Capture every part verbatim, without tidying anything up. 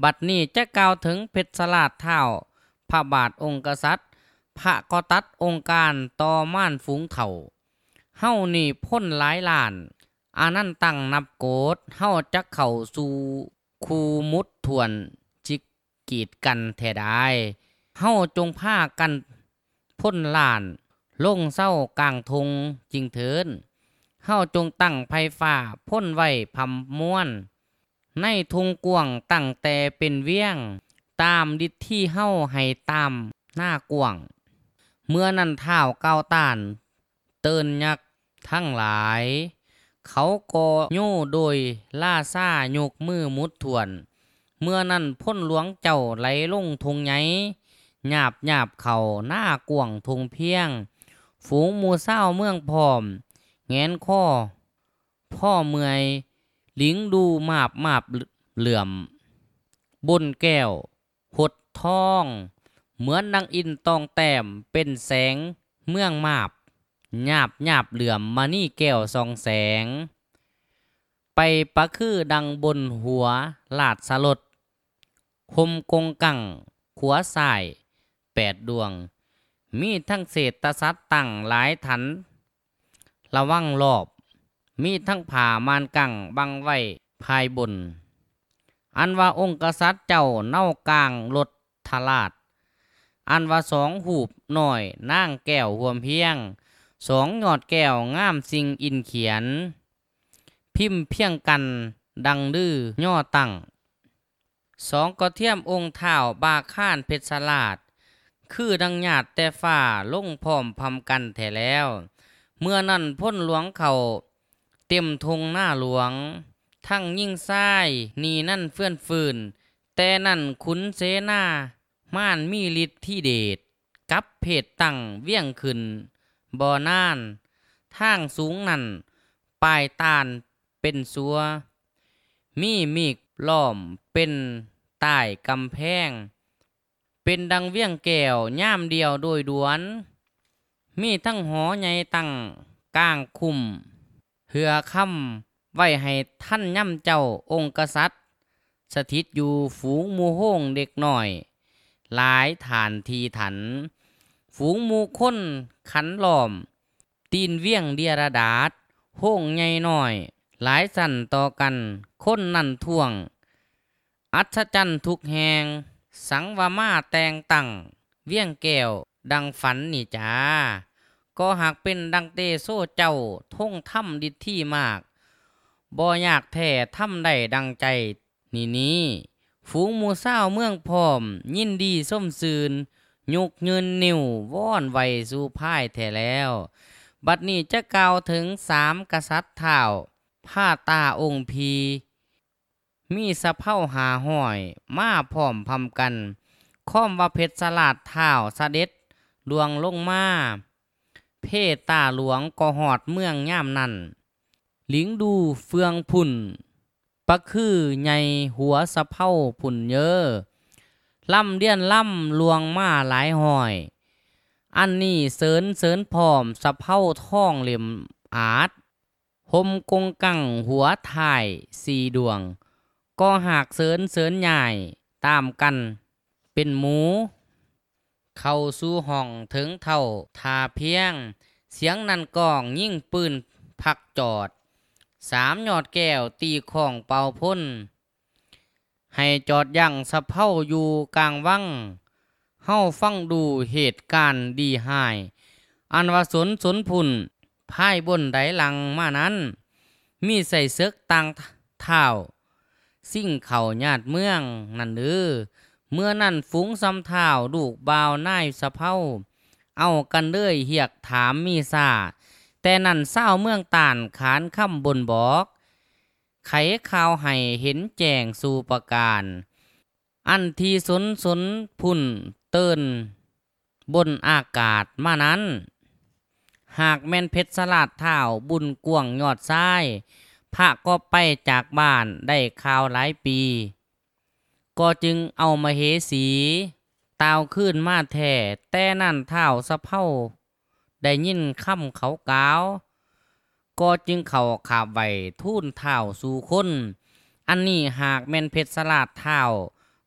บัดนี้จะกล่าวถึงเพชรสลาดเท้าพระบาทองค์กษัตริย์พระก็ตัดองค์การต่อม่านฝูงเถ่าเฮานี่พ้นหลายล้านอานั้นตั้งนับโกดเฮาจักเข้าสู่คูมุดทวนจิกกีดกันแท้ได้เฮาจงพากันพ้นล้านลงเศร้ากลางทงจิงเถินเฮาจงตั้งไผฟ้าพ้นไว้พำม้วนในทุงกวงตั้งแต่เป็นเวียงตามดิษที่เฮาให้ตามหน้ากวงเมื่อนั้นท้าวก้าวต้านเตือนยักษ์ทั้งหลายเขาก็โย่โดยล่าซ่ายกมือมุดถวนเมื่อนั้นพ้นหลวงเจ้าไหลลงทงไงหยาบหยาบเขาหน้ากวงทงเพียงฝูงมูเศร้าเมืองพร้อมแงนข้อพ่อเมื่อยลิงดูมาบมาบเหลื่อมบนแก้วหดทองเหมือนนางอินตองแต้มเป็นแสงเมืองมาบหยาบหยาบเหลื่อมมานี่แก้วส่องแสงไปปะคือดังบนหัวลาดสลดคมกงกังขัวสายแปดดวงมีทั้งเศษตสัตว์ตั้งหลายถันระวังรอบมีทั้งผ่ามานกังบังไว้ภายบนอันว่าองค์กษัตริย์เจ้าเน่ากลางรถทลาดอันว่าสองหูบหน่อยนางแก้วหวมเพียงสองยอดแก้วงามสิงอินเขียนพิมพ์เพียงกันดังดื้อย่อตั้งสองก็เทียมองค์เท้าบาข้านเพชรสลาดคือดังหยาดแต่ฝ่าลงพร้อมพำกันแท้แล้วเมื่อนั้นพ้นหลวงเขาเต็มทงหน้าหลวงทั้งยิ่งซ้ายนี่นั่นเฟื่อนฟืนแต่นั่นขุนเสนาม่านมีฤทธิ์ที่เดชกับเพศตั้งเวียงขึ้นบ่อนานทางสูงนั่นปลายตาลเป็นสัวมีมีกล้อมเป็นใต้กำแพงเป็นดังเวียงแก้วย่ามเดียวโดยด่วนมีทั้งหอใหญ่ตั้งกลางคุ้มเหือค่ำไว้ให้ท่านย่ำเจ้าองค์กษัตริย์สถิตอยู่ฝูงมูโฮงเด็กหน่อยหลายฐานทีถันฝูงมูค้นขันหลอมตีนเวียงเดียรดาษโฮงใหญ่หน่อยหลายสั่นต่อกันค้นนั่นท่วงอัศจรรย์ทุกแหงสังวามาแตงตั้งเวียงแก้วดังฝันนี่จ้าก็หากเป็นดังเตโซเจ้าท่งถ้ำดิดที่มากบ่อยากแท้ถ้ำได้ดังใจนี่นี้ฝูงหมูเศร้าเมืองพร้อมยินดีส้มซืนยุกเงินนิ้วว่อนไวสู่พ่ายแท้แล้วบัดนี้จะกล่าวถึงสามกษัตริย์เท้าผ้าตาองค์พีมีสะเพ้าหาห้อยมาพร้อมพำกันค้อมว่าเพชรสลาดเท้าเสด็จดวงลงมาเพตาหลวงก็หอดเมืองย่ามนั่นหลิงดูเฟืองพุ่นปะคือใหญ่หัวสะเพ้าพุ่นเยอะล่ำเดียนล่ำลวงมาหลายห้อยอันนี้เสริญเสริญพร้อมสะเพ้าท่องเหลี่ยมอาดหมกงกังหัวถ่ายสี่ดวงก็หากเสริญเสริญใหญ่ตามกันเป็นหมูเข้าสู่ห้องถึงเท่าทาเพียงเสียงนันกองยิ่งปืนพักจอดสามยอดแก้วตีของเป่าพ่นให้จอดยั่งสะเพ้าอยู่กลางวังเฮาฟังดูเหตุการณ์ดีหายอันว่าสนสนพุ่นพายบนไดหลังมานั้นมีใส่เสื้อต่างเท้าสิ่งเข่าญาติเมืองนั่นเด้อเมื่อนั่นฝูงสำเท้าลูกบ่าวนายสะเพ้าเอากันเด้ยเหียกถามมีซาแต่นั่นเศร้าเมืองต่านขานคำบนบอกไขข่าวให้เห็นแจ้งสู่ประการอันที่สนสนพุ่นเตือนบนอากาศมานั้นหากแม่นเพชรสลาดเท้าบุญกวงยอดซ้ายพระก็ไปจากบ้านได้ข่าวหลายปีก็จึงเอามาเหสีตาวขึ้นมาแท่แต่นั่นเท้าสะเพ้าได้ยินคำเขากล่าวก็จึงเขาขาบไว้ทูลเท้าสู่คนอันนี้หากแม่นเพชรสลาดเท้า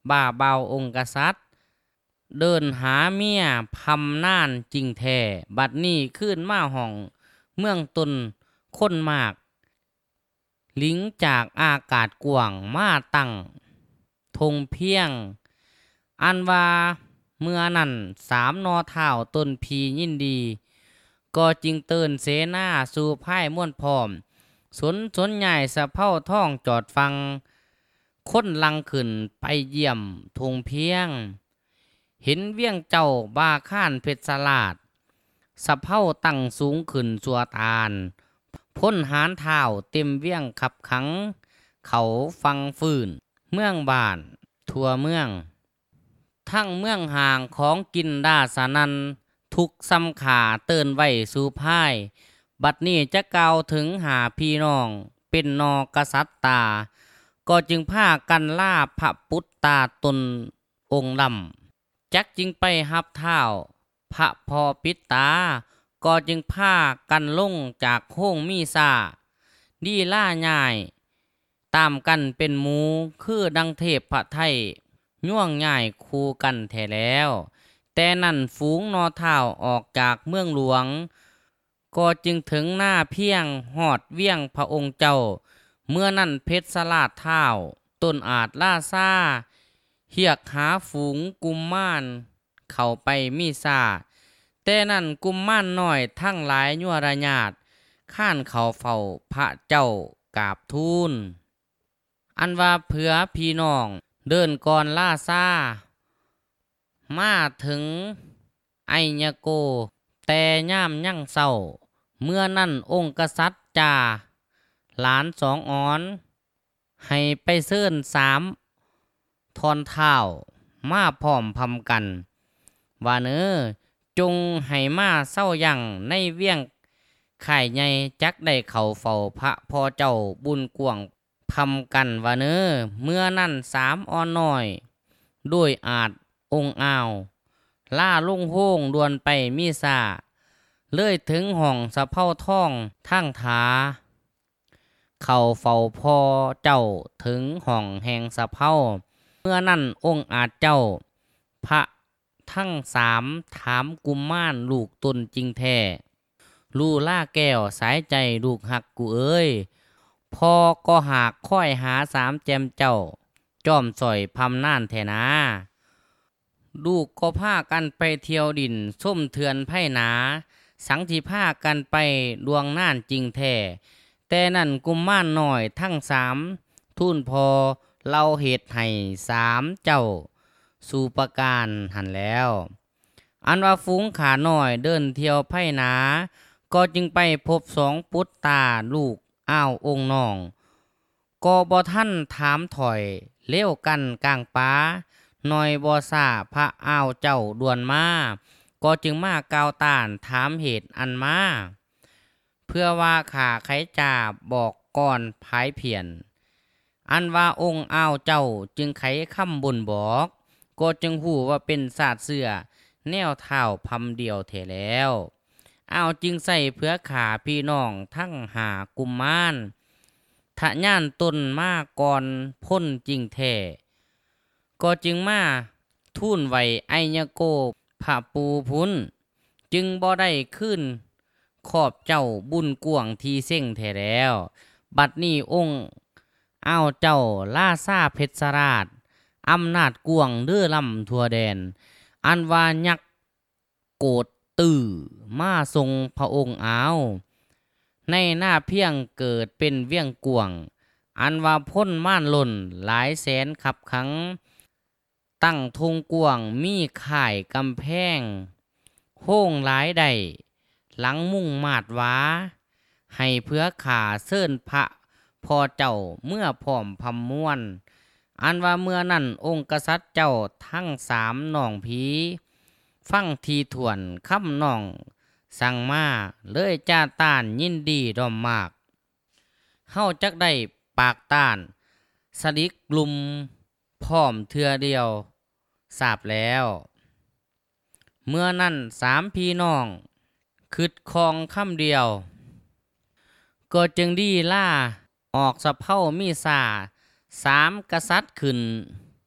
บ่าเบาองค์กษัตริย์เดินหาเมียพำน่านจริงแท้บัดนี้ขึ้นมาห้องเมืองตนคนมากลิงจากอากาศกว้างมาตั้งธงเพียงอันว่าเมื่อนั้นสามนอเท้าต้นพียินดีก็จึงเตือนเสนาสู่พ่ายม่วนพร้อมสนสนใหญ่สะเพ้าท่องจอดฟังคนลังขึ้นไปเยี่ยมธงเพียงเห็นเวียงเจ้าบาข้านเพชรสลาดสะเพ้าตั้งสูงขึ้นสัวตาลพ้นหานเท้าเต็มเวียงขับขังเขาฟังฟื้นเมืองบ้านทั่วเมืองทั้งเมืองห่างของกินดาสนันทุกซ้ำขาเตือนไว้สู่พ่ายบัดนี้จะกล่าวถึงหาพี่น้องเป็นนอกษัตริย์ตาก็จึงพากันล่าพระพุทธาตนองค์ดำจักจึงไปหับเท้าพระพอปิดตาก็จึงพากันลงจากโค้งมีซาดีล่าใหญ่ตามกันเป็นหมูคือดังเทพพระไทยย่วงง่ายคูกันแท้แล้วแต่นั่นฝูงนอเท้าออกจากเมืองหลวงก็จึงถึงหน้าเพียงหอดเวียงพระองค์เจ้าเมื่อนั่นเพชรสลาดเท้าต้นอาจล่าซาเหียกหาฝูงกุมม่านเข้าไปมีซาแต่นั่นกุมม่านน้อยทั้งหลายยั่วระญาติข้านเขาเฝ้าพระเจ้ากราบทูลอันว่าเผื่อพี่น้องเดินก่อนล่าซามาถึงไอยโกแต่ย่ามยั่งเศร้าเมื่อนั่นองค์กษัตริย์จ่าหลานสองอ้อนให้ไปเชิญสามทอนเท้ามาพร้อมพำกันว่าเนอจงให้มาเศร้ายั่งในเวียงข่ายใหญ่จักได้เข้าเฝ้าพระพ่อเจ้าบุญกวงพำกันว่าเนอเมื่อนั่นสามอ้อนน้อยด้วยอาจองค์อ้าวล่าลุ่งโห้งดวนไปมีซาเลยถึงห้องสะเพ้าท่องทั้งถาเข้าเฝ้าพ่อเจ้าถึงห้องแห่งสะเพ้าเมื่อนั่นองค์อาจเจ้าพระทั้งสามถามกุมม่านลูกตนจริงแท้ลูล่าแก้วสายใจลูกหักกูเอ้ยพอก็หากค่อยหาสามแจมเจ้าจอมสอยพำน่านแทนาลูกก็พากันไปเที่ยวดินส้มเถือนไพ่หนาสังที่พากันไปดวงน่านจริงแท้แต่นั่นกุมม่านหน่อยทั้งสามทุ่นพอเราเหตุให้สามเจ้าสู่ประการหันแล้วอันว่าฝูงขาหน่อยเดินเที่ยวไพ่หนาก็จึงไปพบสองปุตตาลูกอ้าวองค์น้องก็บ่ท่านถามถอยเลี้ยวกันกลางป้าหน่อยบ่ซาพระอ้าวเจ้าด่วนมาก็จึงมากาวตานถามเหตุอันมาเพื่อว่าขาไขจ่าบอกก่อนภายเพียนอันว่าองค์อ้าวเจ้าจึงไขคำบุญบอกก็จึงหู้ว่าเป็นศาสตร์เสือแนวเท้าพำเดียวเทแล้วอ้าวจึงใส่เพื่อขาพี่น้องทั้งหากุมมานทะย่านตนมาก่อนพ้นจริงแท้ก็จึงมาทูลไว้ไอยโกพระปูพุนจึงบ่ได้ขึ้นขอบเจ้าบุญกวงทีเส้งแท้แล้วบัดนี้องค์อ้าวเจ้าล่าซาเพชรราชอำนาจกวงเดื้อลำทั่วแดนอันว่ายักษ์โกดตื่อมาทรงพระองค์อ้าวในหน้าเพียงเกิดเป็นเวียงกวงอันว่าพ้นม่านหล่นหลายแสนขับขังตั้งธงกวงมีข่ายกำแพงโห้งหลายใดหลังมุ่งมาดว้าให้เพื่อขาเซิ่นพระพอเจ้าเมื่อพร้อมพำม้วนอันว่าเมื่อนั่นองค์กษัตริย์เจ้าทั้งสามน้องผีฟังทีถ่วนคำน้องสั่งมาเลยจ้าต้านยินดีดอมมากเฮาจักได้ปากต้านสลิกกลุ่มพร้อมเทือเดียวทราบแล้วเมื่อนั่นสามพี่น้องคืดคองคำเดียวก็จึงดีล่าออกสะเพ้ามีสาสามกษัตริย์ขึ้น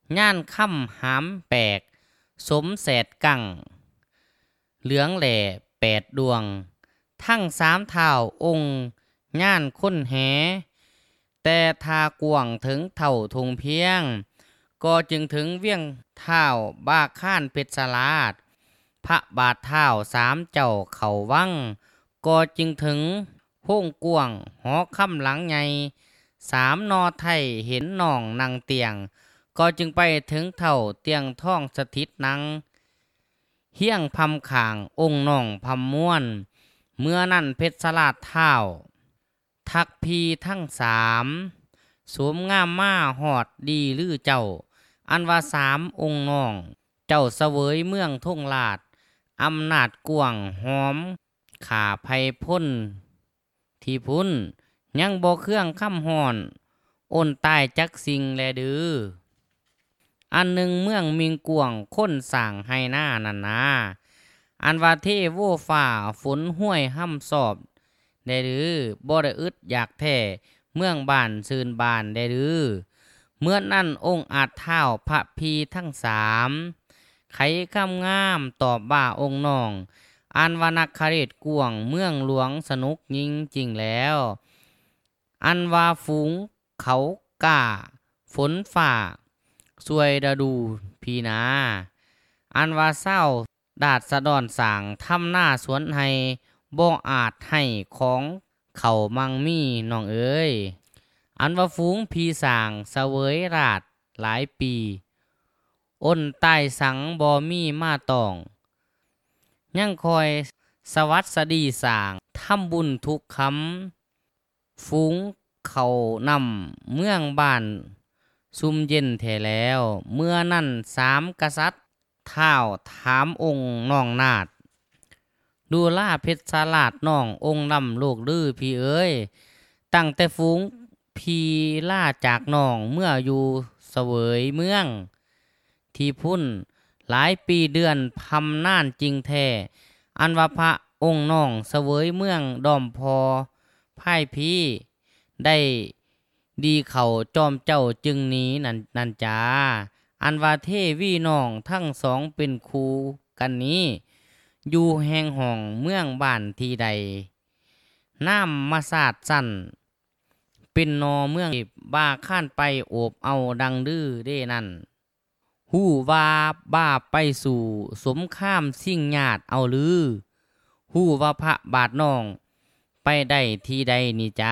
ย่านค่ำหามแปลกสมแสดกังเหลืองแหล่แปดดวงทั้งสามเท้าองค์ย่านค้นแหแต่ทากวงถึงเท่าทงเพียงก็จึงถึงเวียงเท้าบ้าข้านเพชรสลาดพระบาทเท้าสามเจ้าเขาวังก็จึงถึงห้องกวงหอค่ำหลังใหญ่สามนอไทยเห็นน้องนางเตียงก็จึงไปถึงเท่าเตียงท่องสถิตนังเฮี้ยงพำข่างองค์น้องพำม้วนเมื่อนั่นเพชรสลาดเท้าทักพีทั้งสามสวมงามมาหอดดีลือเจ้าอันว่าสามองค์น้องเจ้าเสวยเมืองทุ่งลาดอำนาจกวางหอมขาภัยพ้นที่พุ่นยังบ่เครื่องค่ำหอนอ้นตายจักสิ่งแลดืออันหนึ่งเมืองมิงกวงค้นสั่งให้หน้านันนาอันว่าเทโวฟ้าฝนห้วยห้ำสอบได้หรือบ่ได้อึดอยากแท้เมืองบ้านซืนบานได้หรือเมื่อนั้นองค์อาจเท้าพระพีทั้งสามไขคำงามตอบว่าองค์น้องอันวานักคเรศกวงเมืองหลวงสนุกยิ่งจริงแล้วอันว่าฝูงเขาก่าฝนฝ่าสวยดาดูพีนาอันว่าเศร้าดาดสะดอนสางทำหน้าสวนให้บ่อาจให้ของเขามังมีน้องเอ้ยอันว่าฝูงพีสางเสวยราดหลายปีอ้นใต้สังบ่มีมาตองยังคอยสวัสดีสางทำบุญทุกคำฝูงเขานำเมืองบ้านซุมเย็นแท้แล้วเมื่อนั่นสามกษัตริย์เท้าถามองค์น้องนาดดูล่าเพชรสลาดน้ององค์ลำโลกลือพี่เอ้ยตั้งแต่ฝูงพีล่าจากน้องเมื่ออยู่เสวยเมืองที่พุ่นหลายปีเดือนพำน่านจริงแท้อันว่าพระองค์น้องเสวยเมืองดอมพอพ่ายพี่ได้ดีเขาจอมเจ้าจึงนี้นันนันจาอันว่าเทวีน้องทั้งสองเป็นครูกันนี้อยู่แห่งห้องเมืองบ้านที่ใดน้ำมาสาดสั่นเป็นนอเมืองบ้าข้านไปโอบเอาดังดื้อเด้นั่นหู้ว่าบ้าไปสู่สมข้ามสิ่งญาติเอาลือหู้ว่าพระบาทน้องไปได้ที่ใดนี่จ้า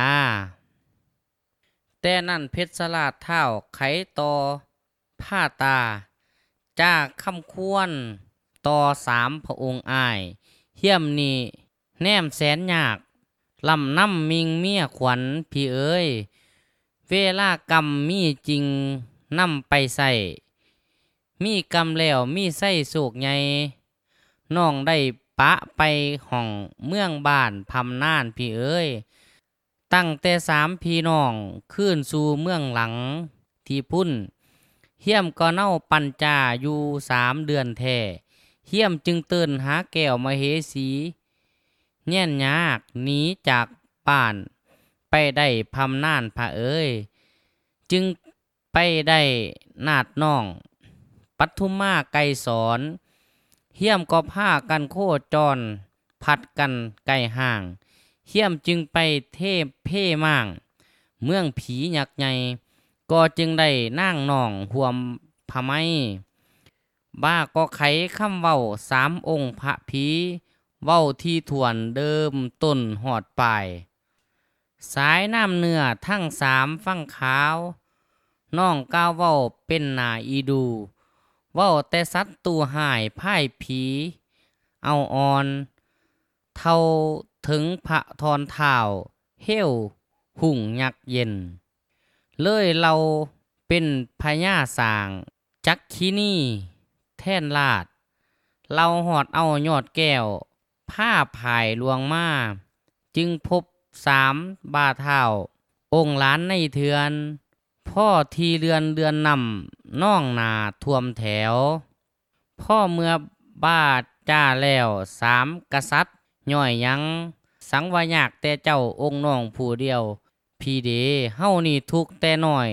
แต่นั่นเพชรสลาดเท้าไขต่อผ้าตาจากคำควรต่อสามพระองค์อ้ายเฮี้ยมนี่แนมแสนยากลำน้ำมิงเมียขวัญพี่เอ้ยเวลากรรมมีจริงนำไปใส่มีกรรมแล้วมีไส้โศกใหญ่น้องได้ปะไปห้องเมืองบ้านพำน่านพี่เอ้ยตั้งแต่สามพี่น้องขึ้นสู่เมืองหลังที่พุ่นเฮี้ยมก็เน่าปัญจาอยู่สามเดือนแท้เฮี้ยมจึงเตือนหาแก้วมเหสีแย่นยากหนีจากบ้านไปได้พำน่านพระเอ้ยจึงไปได้นาดน้องปัทุมมาไกรสอนเฮี้ยมก็ผ้ากันโคจรพัดกันไกลห่างเฮี้ยมจึงไปเทพเพ่ม่างเมืองผียักษ์ใหญ่ก็จึงได้นั่งน้องห่วมพะไมบ้าก็ไขคำเว้าสามองค์พระผีเว้าที่ถ่วนเดิมต้นหอดปลายสายน้ำเนื้อทั้งสามฟังขาวน้องก้าวเว้าเป็นนาอีดูเว้าแต่สัตว์ตัวหายพ่ายผีเอาอ่อนเท่าถึงพระทอนเท้าเหี้ยวหุ่งยักเย็นเลยเราเป็นพญาสางจักขีนี่แท่นลาดเราหอดเอายอดแก้วผ้าผายลวงมาจึงพบสามบาเท้าองค์หลานในเทือนพ่อทีเรือนเรือนนำน้องนาท่วมแถวพ่อเมื่อบาจ้าแล้วสามกษัตริย์ย่อยยังสังวายากแต่เจ้าองค์น้องผู้เดียวพี่เดเฮานี่ทุกแต่น้อย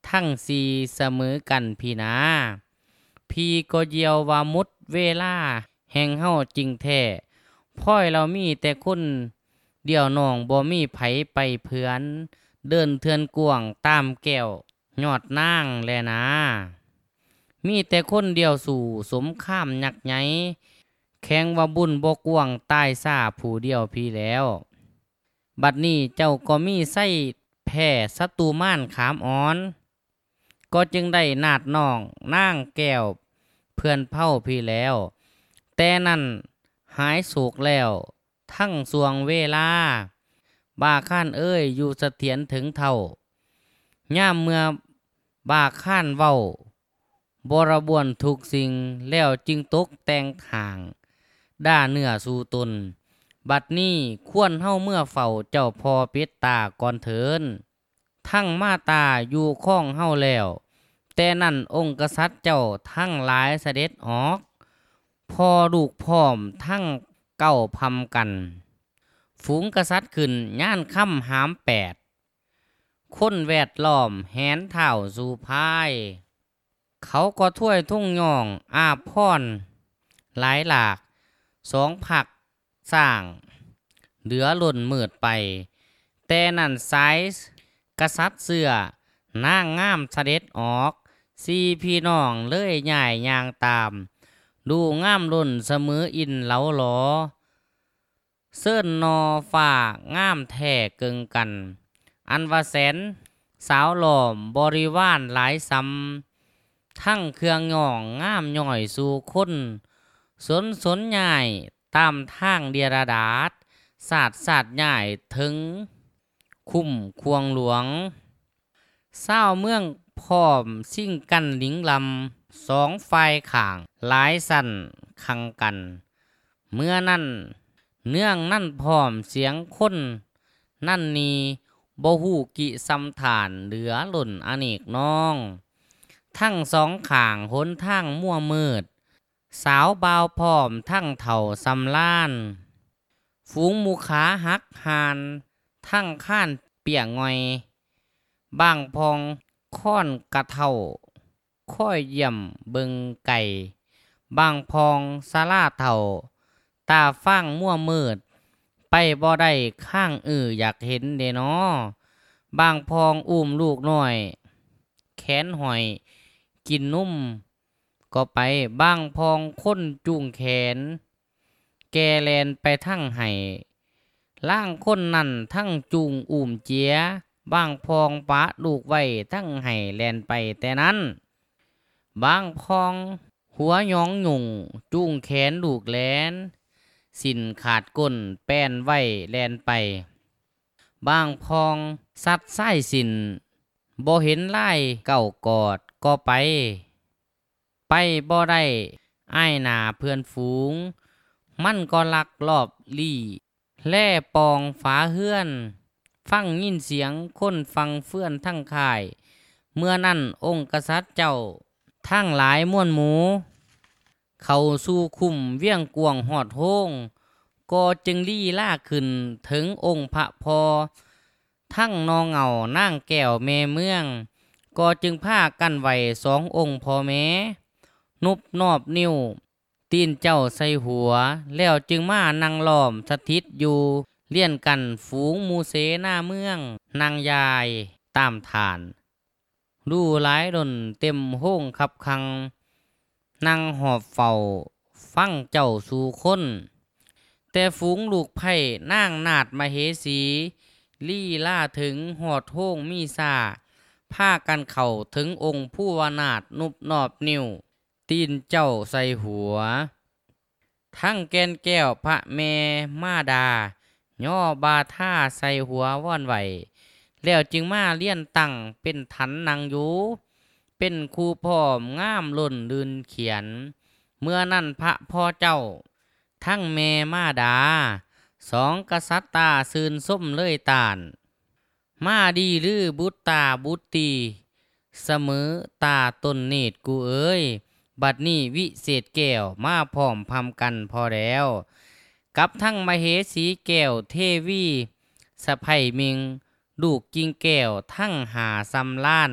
ทั้งสี่เสมอกันพี่นาพี่ก็เยียวว่ามุดเวลาแห่งเฮาจริงแท้พ่อยเรามีแต่คนเดียวน้องบ่มีไผไปเพื่อนเดินเทือนกวางตามแก้วยอดนางแลนะมีแต่คนเดียวสู่สมข้ามยักษ์ใหญ่แข่งว่าบุญบ่กวางตายซ่าผู้เดียวพี่แล้วบัดนี้เจ้าก็มีไส้แผ่ศัตรูม่านขามอ่อนก็จึงได้นาดน้องนางแก้วเพื่อนเผ่าพี่แล้วแต่นั่นหายโศกแล้วทั้งสวงเวลาบาข้านเอ้ยอยู่เสถียรถึงเท่าย่ามเมื่อบาข้านเว้าบรบวนทุกสิ่งแล้วจึงตกแต่งทางด้าเนื้อสู่ตนบัดนี้ควรเฮาเมื่อเฝ้าเจ้าพอเป็ดตาก่อนเถินทั้งมาตาอยู่ข้องเฮาแล้วแต่นั่นองค์กษัตริย์เจ้าทั้งหลายเสด็จออกพอลูกพร้อมทั้งเก้าพำกันฝูงกษัตริย์ขึ้นย่านค่ำหามแปดคนแวดล้อมแหนเท้าสู่พายเขาก็ถ้วยทุ่งยองอาพรหลายหลากสองผักสร้างเหลือหล่นมืดไปแต่นั่นไซส์กษัตริย์เสือนางงามเสด็จออกสี่พี่น้องเลยใหญ่ยางตามดูงามล้นเสมออินเหลาหลอเซิ่นนอฝ่างามแท่เกิงกันอันว่าแสนสาวหล่อมบริวารหลายซ้ำทั้งเครื่องย่องงามย่อยสู่คนสนสนใหญ่ตามทางเดียรดาษศาสตร์ศาสตร์ใหญ่ถึงคุ้มควงหลวงเศร้าเมืองพร้อมซิ่งกันหลิงลำสองฝ่ายข่างหลายสั่นคังกันเมื่อนั้นเนื่องนั่นพร้อมเสียงคนนั่นนีบ่ฮู้กิสำฐานเหลือหล่นอเนกน้องทั้งสองข่างหนทางมั่วมืดสาวบาวพร้อมทั้งเถ่าสำล้านฝูงหมูขาหักหานทั้งข้านเปียงงอยบางพองค้อนกระเท่าค่อยเยี่ยมเบิงไก่บางพองสาลาเท่าตาฟังมั่วมืดไปบ่ได้ข้างอืออยากเห็นเดนอบางพองอุ้มลูกน้อยแขนหอยกินนุ่มก็ไปบางพองค้นจูงแขนแกแลนไปทั้งไห้ล่างคนนั่นทั้งจูงอุ้มเจียบางพองปะลูกไว้ทั้งไห้แลนไปแต่นั้นบางพองหัวหยองหยุ่งจูงแขนลูกแลนสินขาดก้นแป้นไว้แลนไปบางพองสัดไส้สินบ่เห็นไล่เก่ากอดก็ไปไปบ่ได้อ้ายหนาเพื่อนฝูงมันก็ลักลอบลี่แล่ปองฝาเฮือนฟังยินเสียงคนฟังเฟื่อนทั้งค่ายเมื่อนั้นองค์กษัตริย์เจ้าทั้งหลายม่วนหมูเข้าสู่คุมเวียงกวงหอดโฮงก็จึงลี่ล่าขึ้นถึงองค์พระพอทั้งนองเหงานั่งแก้วแม่เมืองก็จึงผ้ากันไว้สององค์พ่อแม่นุบนอบนิ้วตีนเจ้าใส่หัวแล้วจึงมานั่งล้อมสถิตอยู่เลี่ยนกันฝูงมูเสหน้าเมืองนางยายตามฐานดูหลายดนเต็มห้องขับคังนั่งหอบเฝ้าฟังเจ้าสู่คนแต่ฝูงลูกไผ่นางนาดมเหสีลี่ล่าถึงหอดห้องมีซาผ้ากันเข่าถึงองค์ผู้วนาดนุบนอบนิ้วตีนเจ้าใส่หัวทั้งแกนแก้วพระแม่มาดาย่อบาท่าใส่หัวว่อนไหวแล้วจึงมาเลี้ยนตั้งเป็นถันนางอยู่เป็นครูพ่อมงามล้นลืนเขียนเมื่อนั่นพระพ่อเจ้าทั้งแม่มาดาสองกษัตริย์ตาซืนส้มเลยตานมาดีหรือบุตตาบุตตีเสมอตาตนเนตรกูเอ้ยบัดนี้วิเศษแก้วมาพร้อมพำกันพอแล้วกับทั้งมเหสีแก้วเทวีสะไพมิงลูกกิ่งแก้วทั้งหาซำล้าน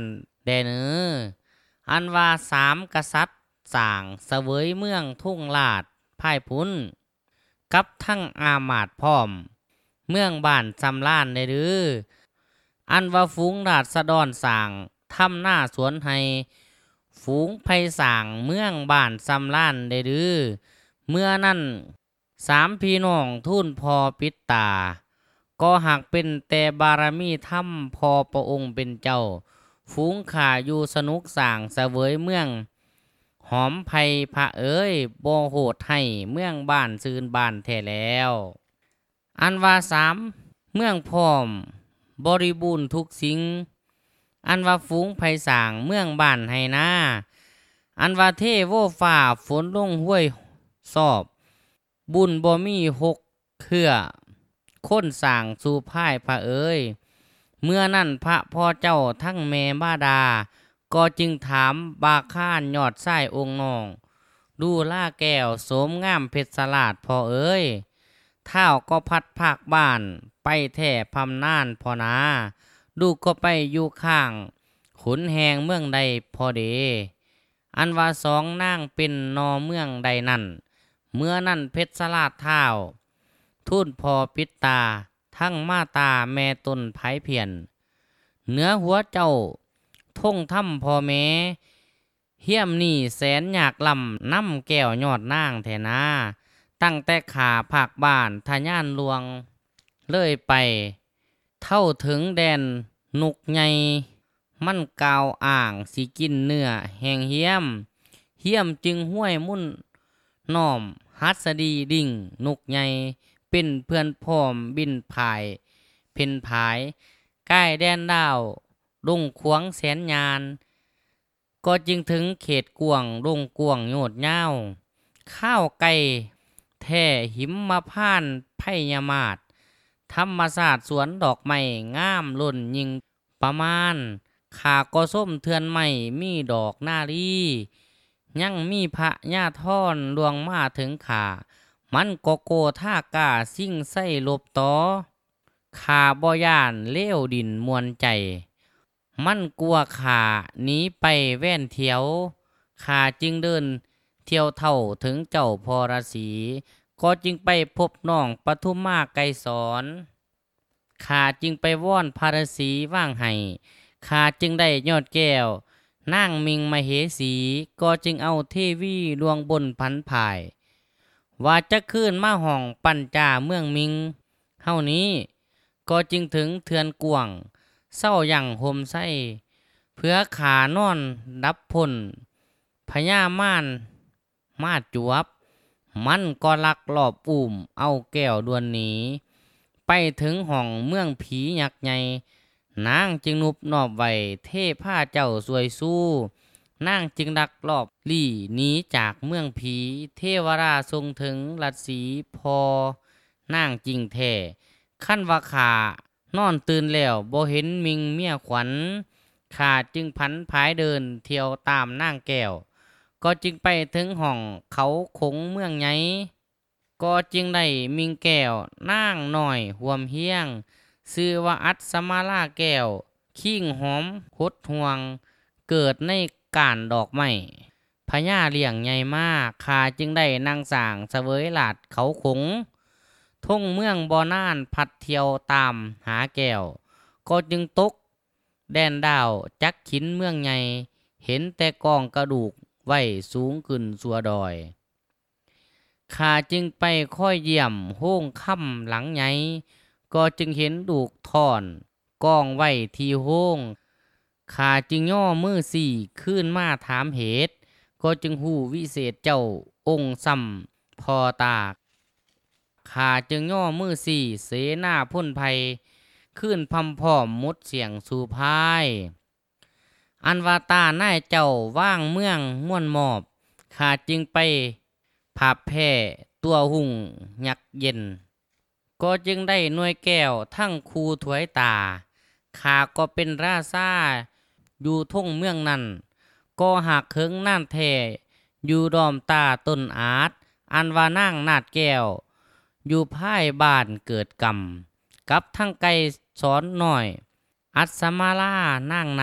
แดเนออันว่าสามกษัตริย์สร้างเสวยเมืองทุ่งลาดพ่ายพุ้นกับทั้งอามาตย์พร้อมเมืองบ้านสำล้านได้ดื้ออันว่าฝูงราษฎรสร้างทำหน้าสวนให้ฝูงไพสร้างเมืองบ้านสำล้านได้ดื้อเมื่อนั้นสามพี่น้องทูลพอปิดตาก็หากเป็นแต่บารมีธรรมพอพระองค์เป็นเจ้าฝูงข่าอยู่สนุกสร้างเสวยเมืองหอมไพพระเอ๋ยบ่โหดให้เมืองบ้านซืนบ้านแท้แล้วอันว่าสามเมืองพร้อมบริบูรณ์ทุกสิ่งอันว่าฝูงไพสร้างเมืองบ้านให้นาอันว่าเทโวฟ้าฝนลงห้วยสอบบุญบ่มีหกเครือคนสร้างสู่พ่ายพระเอ๋ยเมื่อนั้นพระพ่อเจ้าทั้งแม่บาดาก็จึงถามบาข้านยอดไส้องค์น้องดูล่าแก้วโสมงามเพชรสลาดพอเอ๋ยเท้าก็พัดภาคบ้านไปแท่พำนานพอนาดูก็ไปอยู่ข้างขุนแหงเมืองใดพอเดอันว่าสองนางเป็นนอเมืองใดนั่นเมื่อนั่นเพชรสลาดเท้าทูลพอปิดตาทั้งมาตาแม่ตนไผเพียนเหนือหัวเจ้าท่งถ้ำพ่อแม่เฮี้ยมนี่แสนอยากลำน้ำแก้วยอดนางแทนาตั้งแต่ขาภาคบ้านทะย่านลวงเลยไปเท่าถึงแดนนุกใหญ่มันกาวอ่างสิกินเนื้อแห่งเฮี้ยมเฮี้ยมจึงห้วยมุ่นน้อมฮัสดีดิ่งนุกใหญ่เป็นเพื่อนพร้อมบินผายเพ่นผายใกล้แดนดาวลงขวงแสนยานก็จึงถึงเขตกวงลงกวงโยดเย้าข้าวไก่แท่หิมมาพานไพยามาศธรรมศาสตร์สวนดอกไม้งามล้นยิงประมาณขาก็ส้มเทือนไม้มีดอกนาลียังมีพระญาท่อนลวงมาถึงขามันก็โกท่ากาซิ่งไส้ลบต่อขาบ่ย่านเลี้ยวดินมวนใจมันกลัวขาหนีไปแว่นเที่ยวขาจึงเดินเที่ยวเท่าถึงเจ้าพรสีก็จึงไปพบน้องปทุมมาไกรสอนขาจึงไปว่อนพารสีว่างให้ขาจึงได้ยอดแก้วนางมิงมเหสีก็จึงเอาเทวีดวงบนพันภายว่าจะขึ้นมาห้องปัญจาเมืองมิงเฮานี้ก็จึงถึงเทือนกวงเศร้าอย่างโฮมไส้เพื่อขานอนดับพ่นพญามารมาจวบมันก็ลักลอบอุ้มเอาแก้วดวนหนีไปถึงห้องเมืองผียักษ์ใหญ่นางจึงนุบนอบไว้เทผ้าเจ้าสวยสู้นางจึงดักลอบลี่หนีจากเมืองผีเทวราทรงถึงรัศสีพอนางจริงแท้ขั้นว่าขานอนตื่นแล้วบ่เห็นมิงเมียขวัญขาจึงพันผายเดินเที่ยวตามนางแก้วก็จึงไปถึงห้องเขาคงเมืองใหญ่ก็จึงได้มิงแก้วนางหน่อยห่วมเฮียงชื่อว่าอัศมาลาแก้วขิ้งหอมหดห่วงเกิดในก่านดอกไม้พญาเลี้ยงใหญ่มากขาจึงได้นางสร้างเสวยหลาดเขาคงท่งเมืองบ่อน่านพัดเที่ยวตามหาแก้วก็จึงตกแดนดาวจักขินเมืองใหญ่เห็นแต่กองกระดูกไว้สูงขึ้นสัวดอยข้าจึงไปค่อยเยี่ยมโห้งค่ำหลังใหญ่ก็จึงเห็นดูกท่อนกองไว้ที่โห้งข้าจึงย่อมือสี่ขึ้นมาถามเหตุก็จึงหูวิเศษเจ้าองค์ซ้ำพอตาข้าจึงย่อมือสี่เสนาพ่นภัยขึ้นพำพร้อมมุดเสียงสู่พายอันวาตาหน้าเจ้าว่างเมืองม่วนมอบข้าจึงไปผับแพ่ตัวหุ่งยักเย็นก็จึงได้หน่วยแก้วทั้งคูถวยตาข้าก็เป็นราชาอยู่ท่งเมืองนั้นก็หากเคิงน่านแท่อยู่ดอมตาต้นอาจอันว่านั่งนาดแก้วอยู่พ่ายบ้านเกิดกรรมกับทั้งไก่สอนหน่อยอัศมาลานางนาด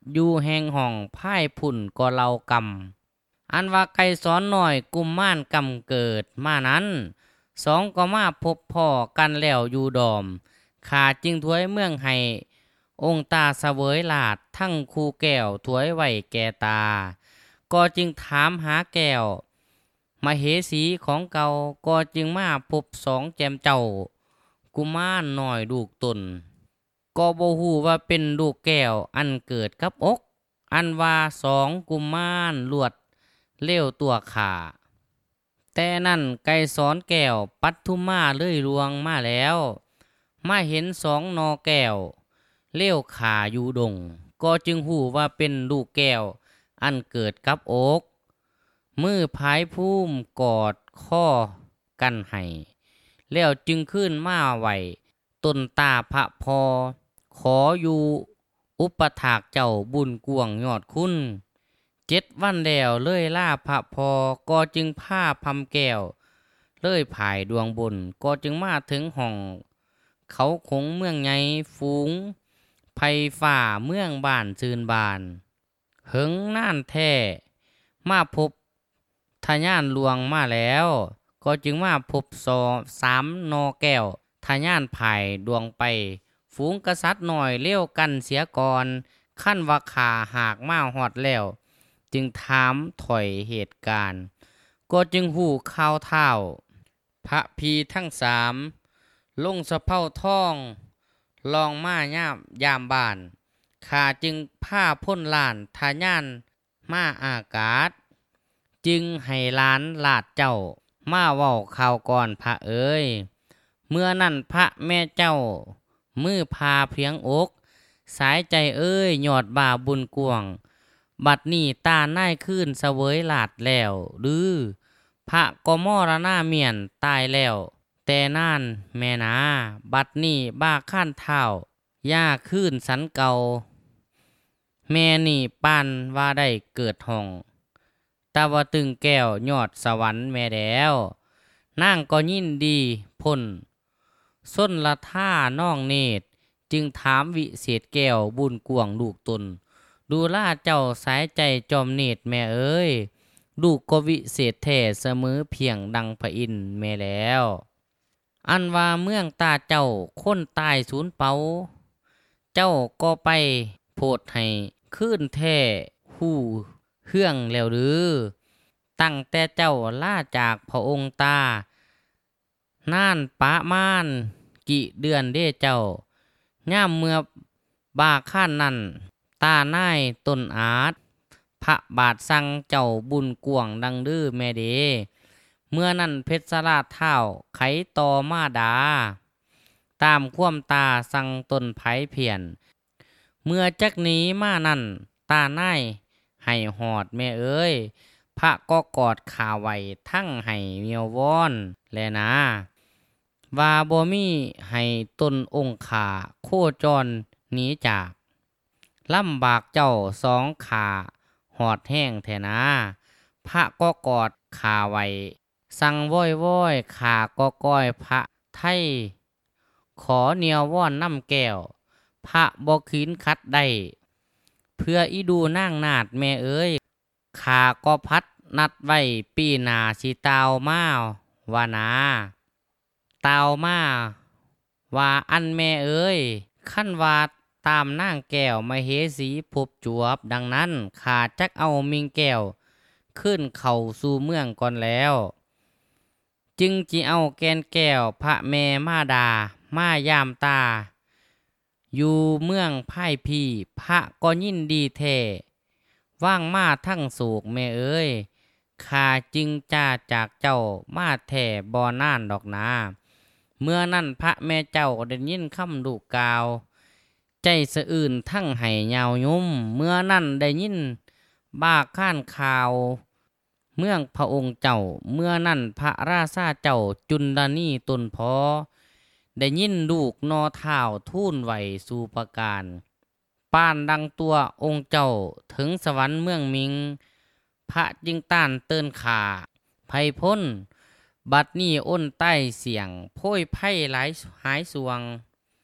อยู่แห่งห้องพ่ายพุ่นก็เรากำอันว่าไก่สอนหน่อยกุมม่านกำเกิดมานั้นสองก็มาพบพ่อกันแล้วอยู่ดอมขาจึงถวยเมืองให้องค์ตาเสวยลาดทั้งคูแก้วถวยไว้แก่ตาก็จึงถามหาแก้วมาเหสีของเก่าก็จึงมาพบสองแจมเจ้ากุมารน้อยลูกตนก็บ่ฮู้ว่าเป็นลูกแก้วอันเกิดกับอกอันว่าสองกุมารลวดเลี้ยวตัวขาแต่นั่นไก่สอนแก้วปัทุมมาเลยลวงมาแล้วมาเห็นสองนอแก้วเลี้ยวขาอยู่ดงก็จึงฮู้ว่าเป็นลูกแก้วอันเกิดกับอกมือพายภูมิกอดข้อกันให้แล้วจึงขึ้นมาไหวต้นตาพระพอขออยู่อุปถากเจ้าบุญกวงยอดคุณเจ็ดวันแล้วเลยล่าพระพอก็จึงผ้าพำแก้วเลยผายดวงบนก็จึงมาถึงห้องเขาคงเมืองใหญ่ฝูงไผ่ฝ่าเมืองบ้านซื่นบานเหิงน่านแท้มาพบทะยานลวงมาแล้วก็จึงมาพบสอสามนอแก้วทะยานไผ่ดวงไปฝูงกษัตริย์หน่อยเลี้ยวกันเสียก่อนขั้นว่าขาหากมาหอดแล้วจึงถามถอยเหตุการณ์ก็จึงหูข่าวเท่าพระพีทั้งสามลงสะเพ้าท่องลองมาย่ามยามบ้านข้าจึงผ้าพ่นลานทะยานมาอากาศจึงให้ล้านลาดเจ้ามาเว้าข่าวก่อนพระเอ๋ยเมื่อนั้นพระแม่เจ้ามือพาเพียงอกสายใจเอ้ยยอดบ่าบุญกวงบัดนี้ตาหน้ายขึ้นเสวยลาดแล้วหรือพระก็มรณาเมียนตายแล้วแต่น่านแม่นาบัดนี้บ้าข้านเท้าย่าขึ้นสันเก่าแม่นี่ปานว่าได้เกิดห้องตาว่าตึงแก้วยอดสวรรค์แม่แล้วนางก็ยินดีพ้นส้นละท่าน้องเนตรจึงถามวิเศษแก้วบุญกวงลูกตนดูล่าเจ้าสายใจจอมเนตรแม่เอ้ยลูกก็วิเศษแท้เสมอเพียงดังพระอินทร์แม่แล้วอันว่าเมืองตาเจ้าคนตายสูญเปาเจ้าก็ไปโพดให้ขึ้นแท้หู้เฮืองแล้วหรือตั้งแต่เจ้าล่าจากพระองค์ตาน่านปะม่านกี่เดือนเด้เจ้าย่ามเมื่อบาข้านนั่นตาหน้ายต้นอาจพระบาทสั่งเจ้าบุญกวงดังดื้อแม่เดเมื่อนั้นเพชรสลาดเท้าไขต่อมาดาตามความตาสั่งต้นไผ่เพียนเมื่อจักนี้มานั่นตาหน้ายให้หอดแม่เอ้ยพระก็กอดขาไว้ทั้งให้เมียววอนแลนะว่าบ่มีให้ต้นองค์ขาโคจรหนีจากลำบากเจ้าสองขาหอดแห้งแทนาพระก็กอดขาไว้สั่งว้อยว้อยขาก็ก้อยพระไทยขอเนียวว่อนน้ำแก้วพระบ่ขืนคัดได้เพื่ออีดูนั่งนาดแม่เอ้ยขาก็พัดนัดไว้ปีหนาสิตาวมาวานาตาวมาว่าอันแม่เอ้ยขั้นว่าตามนางแก้วมาเฮสีพบจวบดังนั้นขาจักเอามิงแก้วขึ้นเข่าสู่เมืองก่อนแล้วจึงจิเอาแกนแก้วพระแม่มาดามายามตาอยู่เมืองพ่ายพี่พระก็ยินดีแท้ว่างมาทั้งโศกแม่เอ้ยข้าจึงจ้าจากเจ้ามาแท้บ่น่านดอกนาเมื่อนั้นพระแม่เจ้าได้ยินคำดุกล่าวใจสะอื่นทั้งให้ยาวยุ่มเมื่อนั้นได้ยินบ้าข้านข่าวเมืองพระองค์เจ้าเมื่อนั้นพระราชาเจ้าจุลนีตนพอได้ยินลูกนอเท้าทูลไหวสู่ประการป้านดังตัวองค์เจ้าถึงสวรรค์เมืองมิงพระจึงต้านเตือนขาไพพ้นบัดนี้อ้นใต้เสียงโพ้ยไพ่หลายหายสวง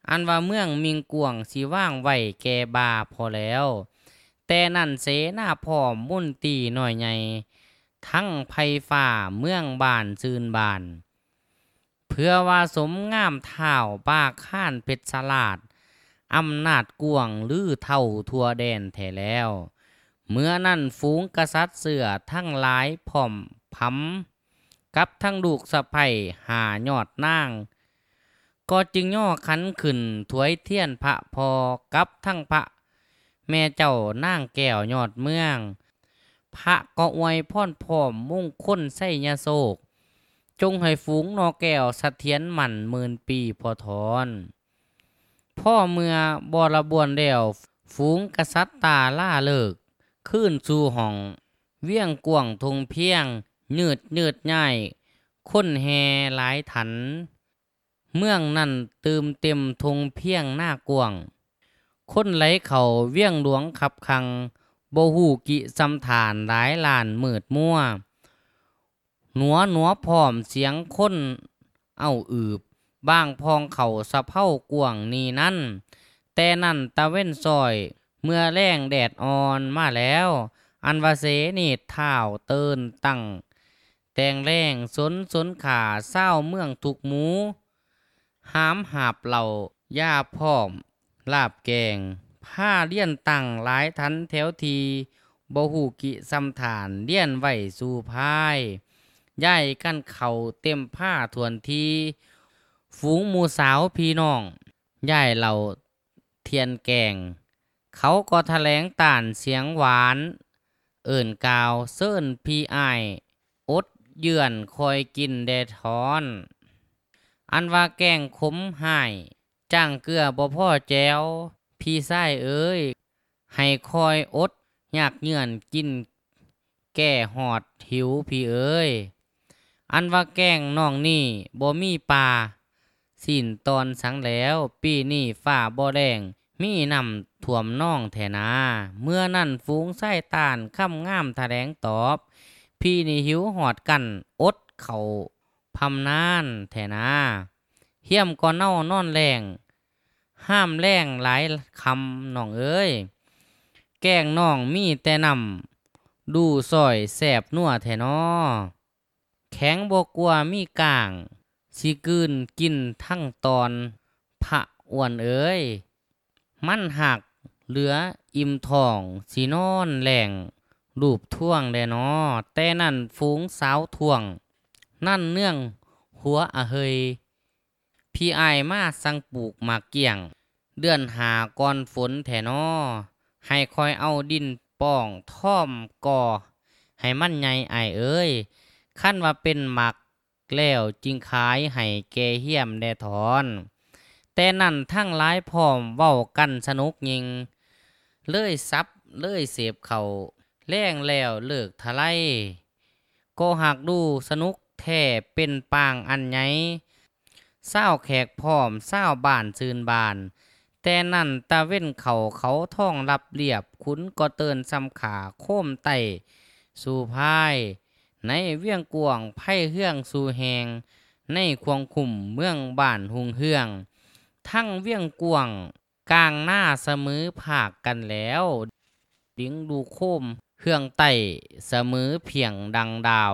อันว่าเมืองมิงกวงสิว่างไว้แก่บาพอแล้วแต่นั่นเสนาพร้อมมุ่นตีน้อยใหญ่ทั้งไผฟ้าเมืองบ้านซืนบานเพื่อว่าสมงามเท่าป้าข้านเพชรสลาดอำนาจกวงลือเท่าทั่วแดนแท้แล้วเมื่อนั้นฝูงกษัตริย์เสือทั้งหลายพร้อมพำกับทั้งลูกสะใภ้หายอดนางก็จึงย่อขันขึ้นถวยเทียนพระพอกับทั้งพระแม่เจ้านางแก้วยอดเมืองพระก็อวยพรพร้อมมุ่งค้นไส้ยาโศกจงให้ฝูงนอแก้วเสถียรหมั่นหมื่นปีพอทอนพ่อเมื่อบรบวนเดียวฝูงกษัตริย์ตาล่าเลิกขึ้นสู่ห้องเวียงกวงทงเพียงยืดยืดง่ายค้นแฮหลายถันเมืองนั่นตืมเต็มทงเพียงหน้ากวงคนไหลเขาเวียงหลวงขับคังบ่ฮู้กิสำฐานหลายล้านมืดมั่วหนัวหนัวพร้อมเสียงคนเอ้าอืบบ้างพองเขาสะเพ้ากวงนี่นั่นแต่นั่นตะเว้นซอยเมื่อแรงแดดอ่อนมาแล้วอันว่าเสนีเท้าเตินตั้งแต่งแรงสนสนขาเศร้าเมืองทุกหมูหามหาบเหล่าย่าพร้อมลาบแกงผ้าเลี่ยนตั้งหลายทันแถวทีบ่ฮู้กิสำฐานเลี่ยนไว้สู่พายย่ายกันเขาเต็มผ้าทวนทีฝูงหมู่สาวพี่น้องย่ายเหล่าเทียนแกงเขาก็แถลงต่านเสียงหวานเอิ่นกาวเซิ้นพี่อ้ายอดเยื่อนคอยกินแดทอนอันว่าแกงขมหายจ้างเกลือบ่พ่อแจวพี่ชายเอ้ยให้คอยอดอยากเยื่อนกินแก่หอดหิวพี่เอ้ยอันว่าแกงน้องนี่บ่มีปลาสิ้นตอนสังแล้วปีนี้ฟ้าบ่แดงมีน้ำท่วมน่องแทนาเมื่อนั่นฝูงไส้ตานค่ำงามแถลงตอบพี่นี่หิวหอดกันอดเขาพำนานแทนาเฮี้ยมก็เน่านอนแรงห้ามแรงหลายคำน้องเอ้ยแกงน้องมีแต่นำดูซอยแสบนัวแทนอแข็งบกลัวมีกลางสิกืนกินทั้งตอนพระอ้วนเอ้ยมันหักเหลืออิ่มท้องสีนอนแหล่งรูปท่วงแดนอแต่นั่นฝูงสาวท่วงนั่นเนื่องหัวอะเฮยพี่อายมาสั่งปลูกหมากเกี่ยงเดือนหาก่อนฝนแทนอให้คอยเอาดินป้องท่อมก่อให้มันใหญ่อายเอ้ยขั้นว่าเป็นหมักแล้วจึงขายให้แกเหี้ยมแดถอนแต่นั่นทั้งหลายพร้อมเว้ากันสนุกยิงเลยซับเลยเสพเขาแรงแล้วเลิกทะไลก็หักดูสนุกแท้เป็นปางอันใหญ่เศร้าแขกพร้อมเศร้าบ้านซืนบานแต่นั่นตะเว้นเขาเขาท่องรับเรียบขุนก็เตือนซ้ำขาโค้มไตสู่พายในเวียงกวงไพ่เฮืองสู่แหงในควงคุมเมืองบ้านหุงเฮืองทั้งเวียงกวงกลางหน้าเสมอภาคกันแล้วดิ้งดูโคมเฮืองไต่เสมอเพียงดังดาว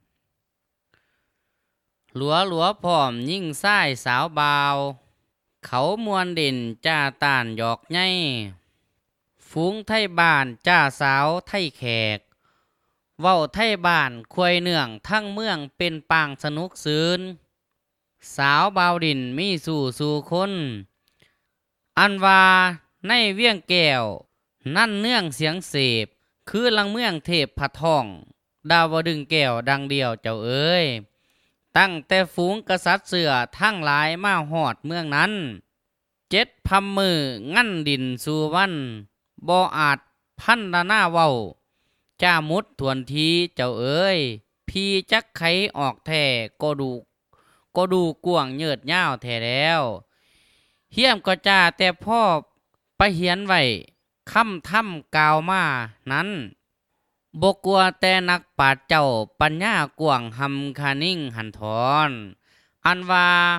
หลัวหลัวพร้อมยิ่งซ้ายสาวบาวเขามวนเด่นจ้าตานหยอกไงฝูงไทยบ้านจ้าสาวไทยแขกเว้าไทยบ้านควยเนื่องทั้งเมืองเป็นปางสนุกซืนสาวบาวดินมีสู่สู่คนอันว่าในเวียงแก้วนั่นเนื่องเสียงเสพคือลังเมืองเทพผะทองดาวดึงแก้วดังเดียวเจ้าเอ้ยตั้งแต่ฝูงกษัตริย์เสือทั้งหลายมาหอดเมืองนั้นเจ็ดพัมมืองั้นดินสู่วันบ่อาจพันละหน้าเว้าจ้ามุดทวนทีเจ้าเอ้ยพี่จักไขออกแท่ก็ดูก็ดูกวงเยิดยาวแท่แล้วเฮี้ยมก็จ้าแต่พ่อไปเหียนไว้คำทำกาวมานั้นบกลัวแต่นักปราชญ์เจ้าปัญญากวงหำคานิ่งหันถอนอันว่า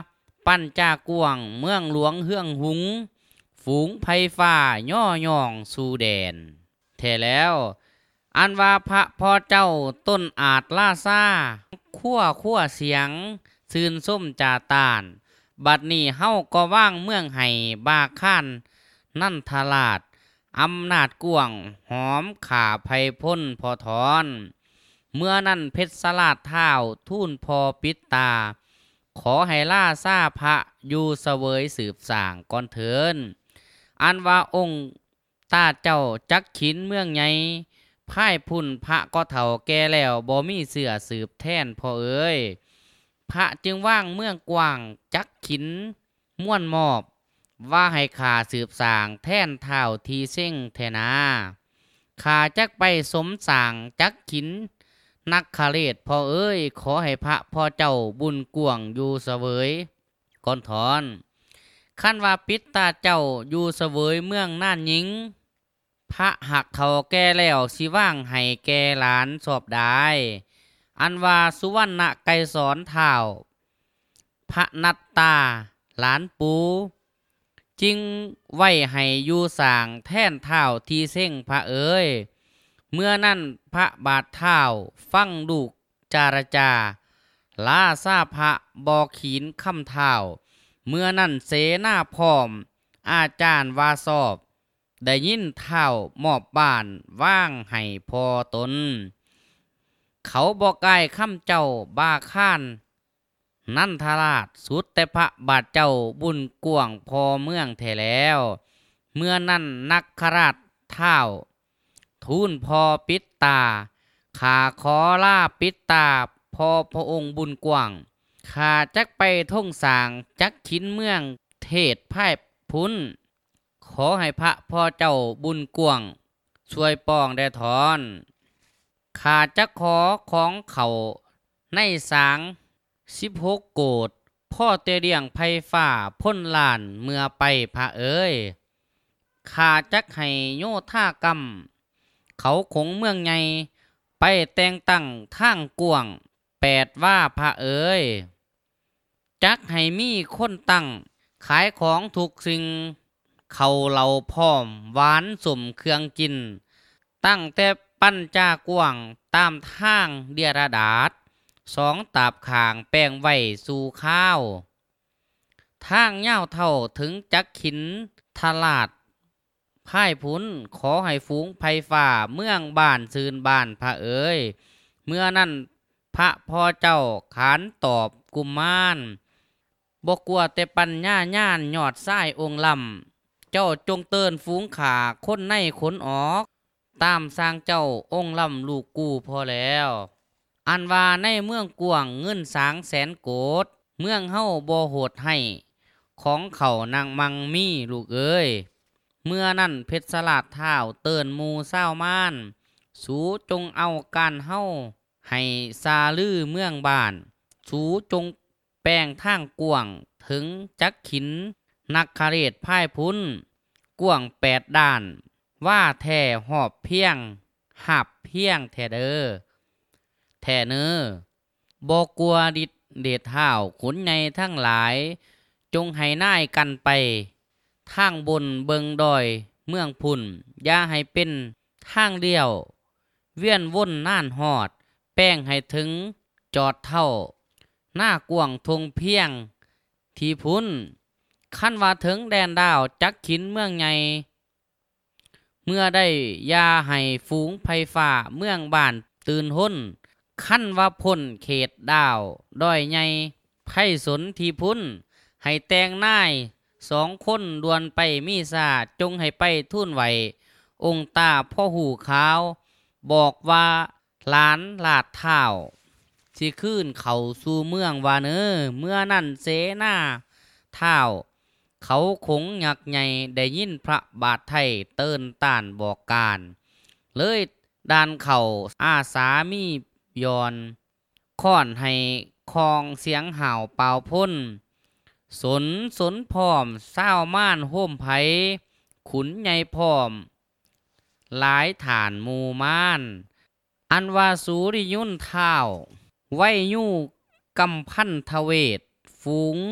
ปั้นจากวงเมืองหลวงเฮืองหุงฝูงไพฟ้าย่อย่องสู่แดนแท้แล้วอันว่าพระพ่อเจ้าต้นอาจล่าซ่าขั้วขั้วเสียงซื่นส้มจาตานบัดนี้เฮาก็ว่างเมืองไห้บาข้านนั่นทลาดอำนาจกวงหอมขาไพพ้นพอถอนเมื่อนั้นเพชรสลาดเท้าทูนพอปิดตาขอให้ล่าซาพระอยู่เสวยสืบสร้างก่อนเถินอันว่าองค์ตาเจ้าจักขินเมืองใหญ่พ่ายพุ่นพระก็เฒ่าแก่แล้วบ่มีเสื้อสืบแทนพอเอ้ยพระจึงว่างเมืองกว้างจักขินม่วนมอบว่าให้ข้าสืบสร้างแทนเท่าทีเส้งแทนาข้าจักไปสมสร้างจักขินนักขเลศพอเอ้ยขอให้พระพ่อเจ้าบุญกวงอยู่เสวยก่อนถอนขั้นว่าปิดตาเจ้าอยู่เสวยเมืองน่านหญิงพระหักเขาแก่แล้วสิว่างให้แก่หลานสอบได้อันว่าสุวรรณไกรสอนเท้าพระนัตตาหลานปูจึงไว้ให้อยู่สร้างแท่นเท้าที่เส้งพระเอ๋ยเมื่อนั้นพระบาทเท้าฟังดูกจารจาลาซาพระบอกขีนคำเท้าเมื่อนั้นเสนาพร้อมอาจารย์วาสอบได้ยินเท้ามอบบ้านว่างให้พอตนเขาบอกกายคำเจ้าบ้าข้านนั่นทราชสุดแต่พระบาทเจ้าบุญกวงพอเมืองแท้แล้วเมื่อนั้นนักขราชเท้าทูลพอปิดตาข้าขอลาปิดตาพอพระองค์บุญกวางข้าจักไปท่องสางจักขินเมืองเทศพ่ายพุ้นขอให้พระพ่อเจ้าบุญกวางช่วยป้องได้ถอนข้าจักขอของเขาในสางสิบหกโกดพ่อเตเดียงไพฟ้าพ้นลานเมื่อไปพระเอ๋ยข้าจักให้โยธากรรมเขาคงเมืองใหญ่ไปแต่งตั้งทางกวงแปดว่าพระเอ๋ยจักให้มีคนตั้งขายของทุกสิ่งเขาเหล่าพร้อมหวานสมเครื่องกินตั้งแต่ปั้นจากวงตามทางเดียรดาษสองตาบข่างแป้งไว้สู่ข้าวทางเง่าเท่าถึงจักขินทลาดพ่ายพุ้นขอให้ฝูงไพฟ้าเมืองบ้านซืนบ้านพระเอ๋ยเมื่อนั้นพระพ่อเจ้าขานตอบกุมมารบกลัวแต่ปัญญาญาณยอดซ้ายองค์ลำเจ้าจงเตือนฝูงขาคนในขนออกตามสร้างเจ้าองค์ลำลูกกูพอแล้วอันว่าในเมืองกวางเงินสางแสนโกดเมืองเฮาบ่โหดให้ของเขานางมังมีลูกเอ้ยเมื่อนั้นเพชรสลัดเท้าเตือนมูเศร้าม่านสูจงเอาการเฮาให้ซาลือเมืองบ้านสูจงแป้งทางกวางถึงจักขินนักขเรศพ่ายพุ้นกวางแปดด้านว่าแท่หอบเพียงหับเพียงแท่เด้อแท่เนอบ่กลัวดิดเดชเท้าขุนใหญ่ทั้งหลายจงให้น่ายกันไปทางบนเบิงดอยเมืองพุ่นอย่าให้เป็นทางเดียวเวียนวนน่านหอดแป้งให้ถึงจอดเท่าหน้ากวงทงเพียงที่พุ่นขั้นว่าถึงแดนดาวจักขินเมืองใหญ่เมื่อได้ยาให้ฝูงไพฟ้าเมืองบ้านตื่นห้นขั้นว่าพ้นเขตดาวดอยใหญ่ไพสนที่พุ่นให้แต่งนายสองคนดวนไปมีซาจงให้ไปทุ่นไหวองค์ตาพ่อหูขาวบอกว่าหลานลาดเท้าสิขึ้นเขาสู่เมืองวาเนอเมื่อนั่นเสนาเท้าเขาคงหยักใหญ่ได้ยินพระบาทไทยเติ้นต้านบอกการเลยดานเข่าอาสามียอนค้อนให้คองเสียงห่าวเป่าพ่นสนสนพร้อมเศร้าม่านโฮมไผขุนใหญ่พร้อมหลายฐานหมู่ม่านอันว่าสูริยุ่นเท้าไว้ยู่กำพันทเวทฝูง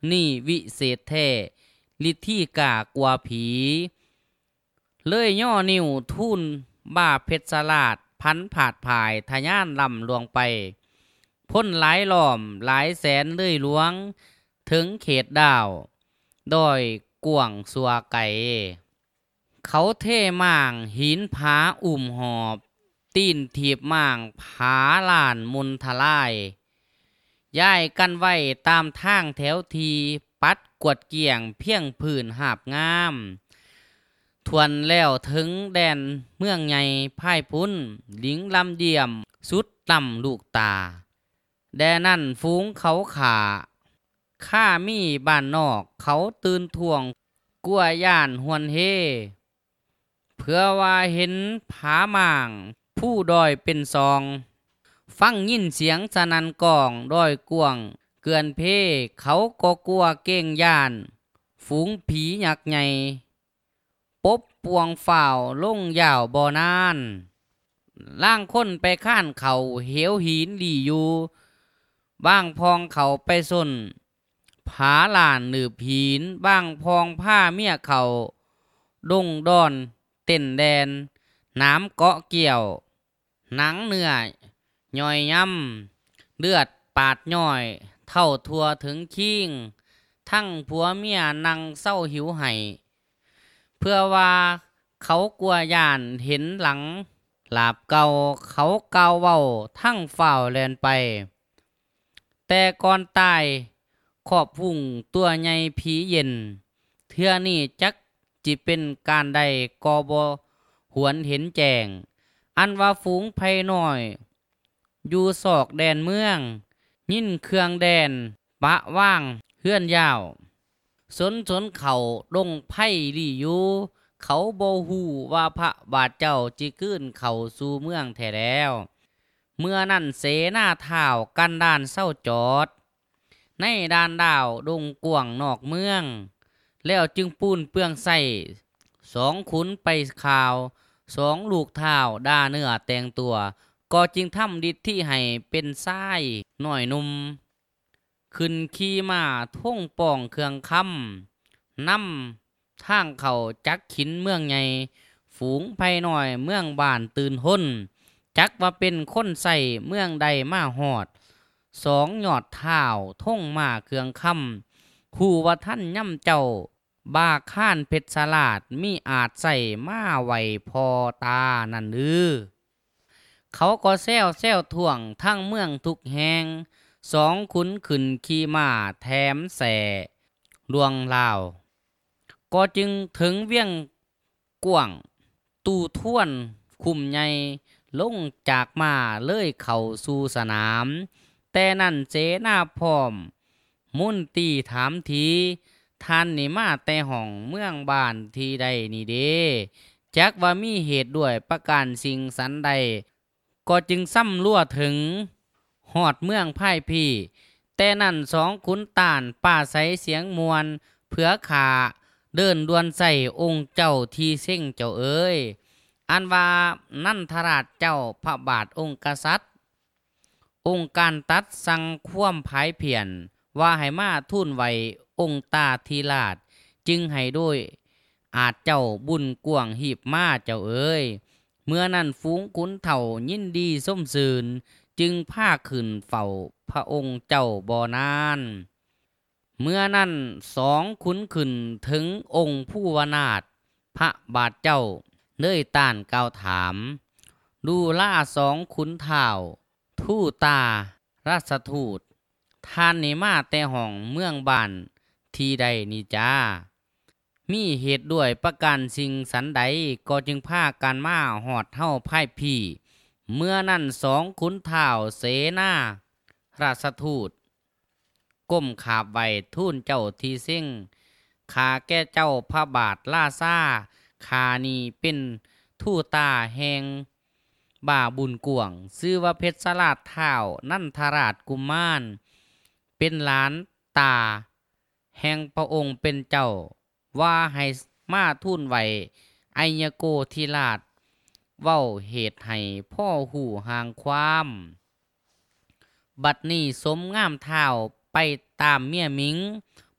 นี่วิเศษแท้ฤทธิกากว่าผีเลยย่อนิ้วทุ่นบ้าเพชรสลาดพันผาดผายทะยานลำลวงไปพ้นหลายล้อมหลายแสนเลยหลวงถึงเขตดาวดอยกวงสัวไก่เขาเท่ม่างหินผาอุ่มหอบตีนถีบม่างผาลานมุนทลายย้ายกันไว้ตามทางแถวทีปัดกวดเกี่ยงเพียงพื้นหาบงามทวนแล้วถึงแดนเมืองใหญ่พ่ายพุ้นหลิงลำเดียมสุดต่ำลูกตาแดนนั่นฟูงเขาขาข้ามีบ้านนอกเขาตื่นทวงกลัวย่านหวนเฮเพื่อว่าเห็นผาหม่างผู้ดอยเป็นซองฟังยินเสียงสนันกองดอยกวงเกือนเพเขาก็กลัวเก้งย่านฝูงผีหยักใหญ่ปบปวงฝ่าวลงยาวบ่อนานล่างคนไปข้านเขาเหวหินดีอยู่บ้างพองเขาไปส้นผาลานหนืบหินบ้างพองผ้าเมียเขาดงดอนเต้นแดนน้ำเกาะเกี่ยวหนังเนื้อย่อยย่ำเลือดปาดย่อยเท่าทัวถึงคิงทั้งผัวเมียนั่งเศร้าหิวไห้เพื่อว่าเขากลัวย่านเห็นหลังหลาบเก่าเขาเกาเว้าทั้งฝ่าวแลนไปแต่ก่อนตายขอบพุ่งตัวใหญ่ผีเย็นเทื่อนี่จักจิเป็นการใดกอบหวนเห็นแจงอันว่าฝูงไผ่น้อยอยู่ศอกแดนเมืองยินเครื่องแดนปะว่างเฮือนยาวสนสนเขาดงไผ่ลี่อยู่เขาโบหูว่าพระบาทเจ้าจิขึ้นเขาสู่เมืองแท้แล้วเมื่อนั้นเสนาท่าวกันด้านเศร้าจอดในด้านดาวดงกวงนอกเมืองแล้วจึงปูนเปื้องใส่สองขุนไปข่าวสองลูกเท้าด่าเนื้อแต่งตัวก็จึงทำดิษที่ให้เป็นทรายหน่อยนุ่มขึ้นขี่มาท่งป่องเครื่องคำนำทางเขาจักขินเมืองใหญ่ฝูงไผ่หน่อยเมืองบ้านตื่นห้นจักว่าเป็นคนใส่เมืองใดมาหอดสองหยอดเท้าท่งมาเครื่องคำคู่ว่าท่านย่ำเจ้าบ้าข้านเพชรสลาดมีอาจใส่มาไว้พอตานั่นลือเขาก็แซวแซวท่วงทั้งเมืองทุกแห่งสองขุนขึ้นขี่ม้าแถมแส่ลวงลาวก็จึงถึงเวียงกวงตูท่วนคุมใหญ่ลงจากมาเลยเข้าสู่สนามแต่นั่นเจนาพร้อมมุนตีถามทีท่านนี่มาแต่ห้องเมืองบ้านที่ใดนี่เด้จักว่ามีเหตุด้วยประการสิ่งสันใดก็จึงซ้ำลั่วถึงหอดเมืองพ่ายพี่แต่นั่นสองขุนต่านป่าใสเสียงมวลเผือขาเดินดวนใส่องค์เจ้าที่เส้งเจ้าเอ๋ยอันว่านั่นทราชเจ้าพระบาทองค์กษัตริย์องค์การตัดสั่งคว่ำภายเพียนว่าให้มาทุ่นไว้องค์ตาทีราชจึงให้ด้วยอาจเจ้าบุญกวงหีบมาเจ้าเอ๋ยเมื่อนั้นฝูงขุนเถ่ายินดีส้มซืนจึงพาขึ้นเฝ้าพระองค์เจ้าบ่อนานเมื่อนั้นสองขุนขึ้นถึงองค์ผู้วนาถพระบาทเจ้าเลยต้านกล่าวถามดูล่าสองขุนเถ่าทู่ตาราชทูตท่านนี่มาแต่ห้องเมืองบ้านที่ใดนี่จ้ามีเหตุด้วยประการสิ่งสันใดก็จึงพากันมาหอดเท่าพ่ายพี่เมื่อนั้นสองขุนเถ่าเสนาราชทูตก้มขาบไว้ทูลเจ้าทีเส้งขาแก่เจ้าพระบาทล่าซ่าขานีเป็นทู่ตาแหงบ่าบุญกวงชื่อว่าเพชรสลาดเท้านั่นทราชกุมมารเป็นหลานตาแห่งพระองค์เป็นเจ้าว่าให้มาทูลไว้ไอยโกธิราชเว้าเหตุให้พ่อหูห่างความบัดนี้สมงามเท้าไปตามเมียมิง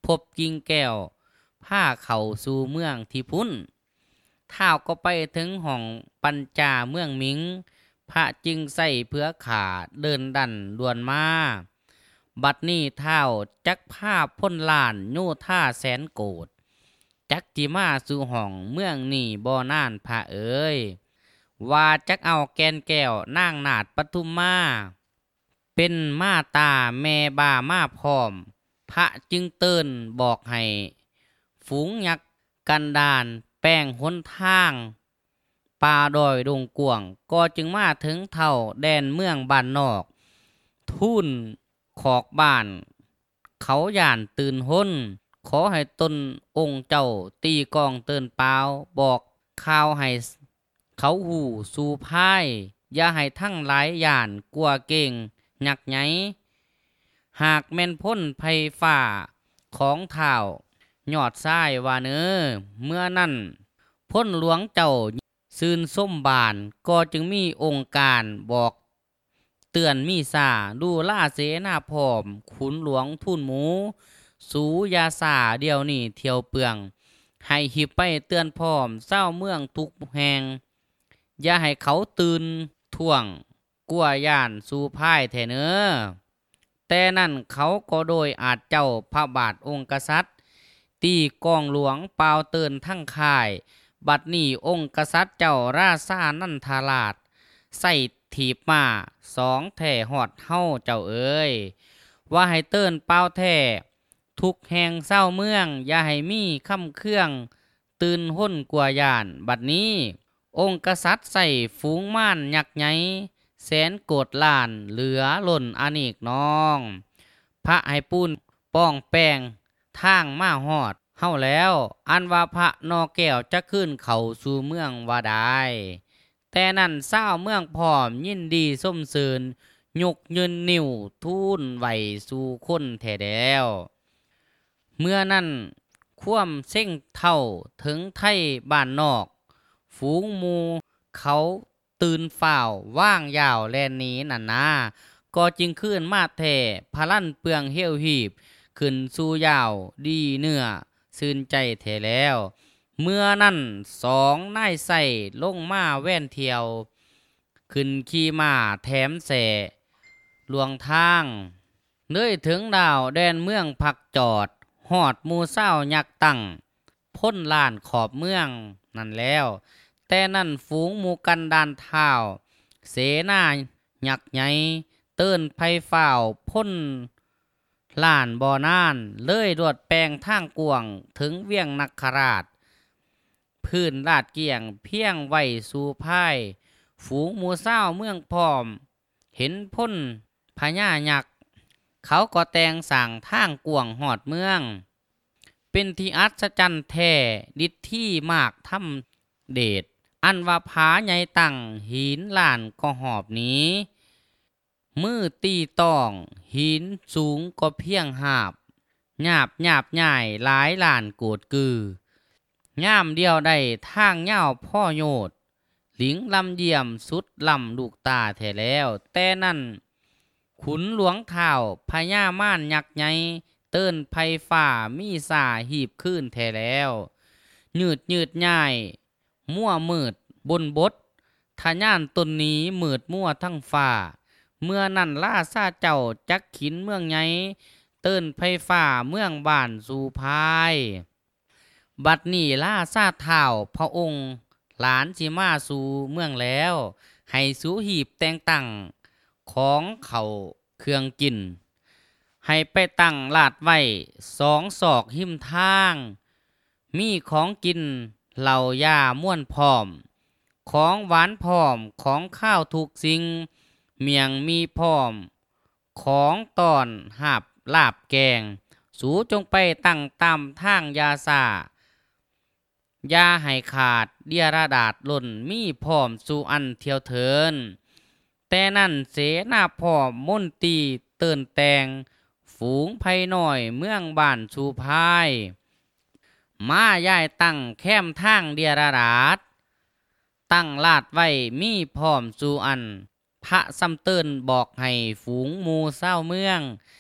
พบกิ่งแก้วพาเข้าสู่เมืองที่พุ่นท้าวก็ไปถึงห้องปัญจาเมืองมิงพระจึงใส่เพื่อขาเดินดันด่วนมาบัดนี้ท้าวจักพาพ้นล้านโยธาแสนโกฏจักจิมาสู่ห้องเมืองนี่บ่นานพระเอ๋ยว่าจักเอาแกนแก้วนางนาฏปทุมมาเป็นมาตาแม่บามาพร้อมพระจึงเตือนบอกให้ฝูงยักษ์กันดานแป้งหนทางป่าดอยดงกวางก็จึงมาถึงเท่าแดนเมืองบ้านนอกทุ่นขอกบ้านเขาย่านตื่นห้นขอให้ตนองค์เจ้าตีกองเตือนเปล่าบอกข่าวให้เขาหูสู่พายอย่าให้ทั้งหลายย่านกลัวเก่งหยักไงหากแม่นพ้นภัยฝ่าของเท้ายอดซ้ายว่าเนอเมื่อนั้นพ้นหลวงเจ้าซื่นส้มบานก็จึงมีองค์การบอกเตือนมีสาดูล่าเสนาพร้อมขุนหลวงทุ่นหมูสูยาสาเดียวนี่เที่ยวเปลืองให้หิบไปเตือนพร้อมเศร้าเมืองทุกแห่งอย่าให้เขาตื่นท่วงกลัวย่านสู่พ่ายแท้เนอแต่นั่นเขาก็โดยอาจเจ้าพระบาทองค์กษัตริย์ตีกองหลวงเปล่าเตือนทั้งค่ายบัดนี้องค์กษัตริย์เจ้าราชานันทาราชใส่ถีบมาสองแท่หอดเฮาเจ้าเอ๋ยว่าให้เตือนเปล่าแท่ทุกแห่งเศร้าเมืองอย่าให้มีค่ำเครื่องตื่นห้นกลัวย่านบัดนี้องค์กษัตริย์ใส่ฝูงม่านยักษ์ใหญ่แสนโกรธล้านเหลือล้นอานิกน้องพระให้ปูนป้องแป้งทางมาหอดเฮาแล้วอันว่าพระนอแก้วจะขึ้นเขาสู่เมืองว่าได้แต่นั่นเศร้าเมืองพร้อมยินดีส้มเสริญยกยืนนิ้วทูลไหวสู่คนแท้แล้วเมื่อนั้นคว่ำเส้งเท่าถึงไทยบ้านนอกฝูงหมูเขาตื่นฝ่าวว่างยาวแลนนี้นั่นนาก็จึงขึ้นมาแท่พลันเปลืองเหี้ยวหีบขึ้นสู่ยาวดีเนื้อซื่นใจแท้แล้วเมื่อนั้นสองนายใส่ลงมาแว่นเที่ยวขึ้นขี่มาแถมแสลวงทางเลยถึงดาวแดนเมืองพักจอดหอดมูเศร้ายักตั้งพ้นลานขอบเมืองนั่นแล้วแต่นั่นฝูงหมูกันดานเท้าเสนายักษ์ใหญ่เติ้นไผ่ฝ่าวพ้นล้านบ่อนานเลยรวดแปลงทางกวงถึงเวียงนักขราชพื้นลาดเกี่ยงเพียงไว้สู่พายฝูงหมูเศร้าเมืองพร้อมเห็นพ้นพญายักษ์เขาก็แต่งสั่งทางกวงหอดเมืองเป็นที่อัศจรรย์แท้ดิดที่มากทำเดชอันว่าผาใหญ่ตั้งหินล้านก็หอบนี้มือตีต้องหินสูงก็เพียงหาบหยาบหยาบใหญ่หลายล้านโกดกือย่ามเดียวได้ทางเง่าพ่อโยดหลิงลำเยี่ยมสุดลำลูกตาแท้แล้วแต่นั่นขุนหลวงเท้าพญาม่านยักษ์ใหญ่เติ้นไผ่ฝ่ามีสาหีบขึ้นแท้แล้วยืดยืดใหญ่มั่วมืดบนบดทะย่านตนนี้มืดมั่วทั้งฝ่าเมื่อนั่นล่าซาเจ้าจักขินเมืองใหญ่เติ้นไผ่ฝ่าเมืองบ้านสู่พายบัดนี้ล่าซาเท้าพระองค์หลานสิมาสู่เมืองแล้วให้สู่หีบแต่งตั้งของเขาเครื่องกินให้ไปตั้งลาดไว้สองศอกหิมทางมีของกินเหล่ายาม่วนพร้อมของหวานพร้อมของข้าวทุกสิ่งเมียงมีพร้อมของตอนหาบลาบแกงสูจงไปตั้งตามทางยาสายาให้ขาดเดียระดาดหล่นมีพร้อมสู่อันเที่ยวเทินแต่นั่นเสนาพร้อมมนตรีเตือนแตงฝูงไผ่น้อยเมืองบ้านสู่พายมาย้ายตั้งแคมทางเดียระดาดตั้งลาดไว้มีพร้อมสู่อันพระซ้ำเตือนบอกให้ฝูงหมู่เศร้าเมือง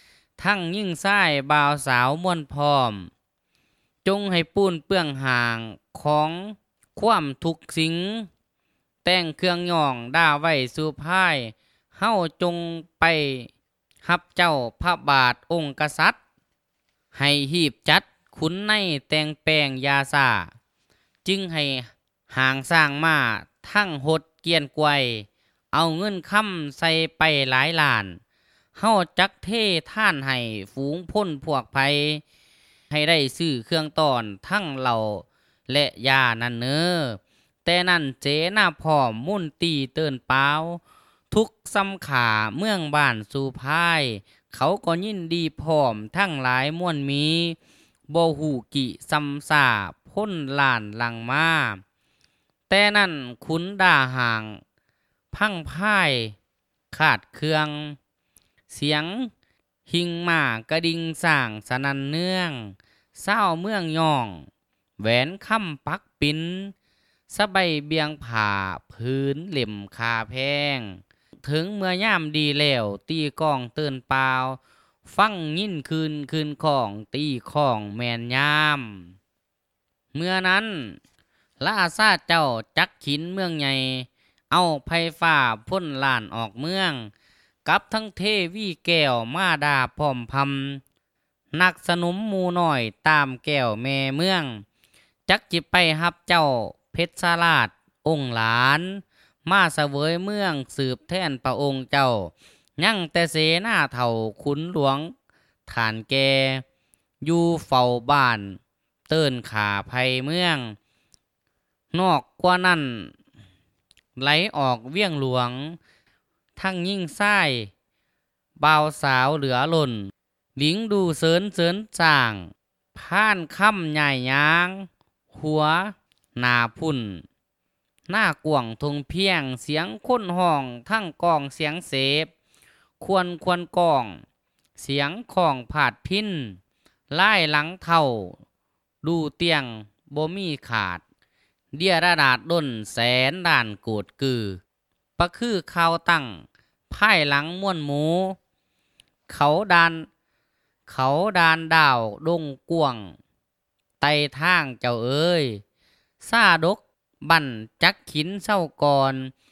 ทั้งยิ่งซ้ายบ่าวสาวม่วนพร้อมจงให้ปูนเปื้องห่างของความทุกสิ่งแต่งเครื่องย่องด่าไว้สู่พายเฮาจงไปรับเจ้าพระบาทองค์กษัตริย์ให้หีบจัดขุนในแต่งแปลงยาซาจึงให้หางสร้างมาทั้งหดเกียนกวยเอาเงินค้ำใส่ไปหลายล้านเฮาจักเทท่านให้ฝูงพ้นพวกภัยให้ได้ซื้อเครื่องตอนทั้งเหล่าและยานั่นเนอแต่นั่นเจหน้าพร้อมมุ่นตีเตือนเปล่าทุกซ้ำขาเมืองบ้านสู่พายเขาก็ยินดีพร้อมทั้งหลายม่วนมีบ่หูกิซ้ำซาพ้นล้านหลังมาแต่นั่นขุนด่าห่างพังพ่ายขาดเครื่องเสียงหิงมากระดิ่งสร้างสนันเนื่องเศร้าเมืองย่องแหวนค่ำปักปินสะใบเบียงผ่าพื้นเหล่มคาแพงถึงเมื่อย่ามดีแล้วตีกองเตือนเปล่าฟังยินคืนคืนของตีของแมนยามเมื่อนั้นล่าซาเจ้าจักขินเมืองใหญ่เอาไผฟ้าพ่นล้านออกเมืองกับทั้งเทวีแก้วมาดาพร้อมพำนักสนุมหมูน้อยตามแก้วแม่เมืองจักจิไปฮับเจ้าเพชรสราชองค์หลานมาเสวยเมืองสืบแทนพระองค์เจ้ายังแต่เสนาเถ่าขุนหลวงฐานแกอยู่เฝ้าบ้านเติ้นขาภัยเมืองนอกกว่านั้นไหลออกเวียงหลวงทั้งยิ่งไส้บ่าวสาวเหลือหล่นหลิงดูเสริญเสริญจ่างผ่านค่ำใหญ่ยางหัวหนาพุ่นหน้ากว่างทงเพียงเสียงค้นห้องทั้งกองเสียงเสพควรควรกองเสียงของผาดพินไล่หลังเท่าดูเตียงบ่มีขาดเดียระดาดด้นแสนด่านโกดกือปะคือข่าวตั้งพ่ายหลังม่วนหมูเขาดานเขาดานดาวดงกวงไต่ทางเจ้าเอ้ยซาดกบั่นจักขินเศร้าก่อน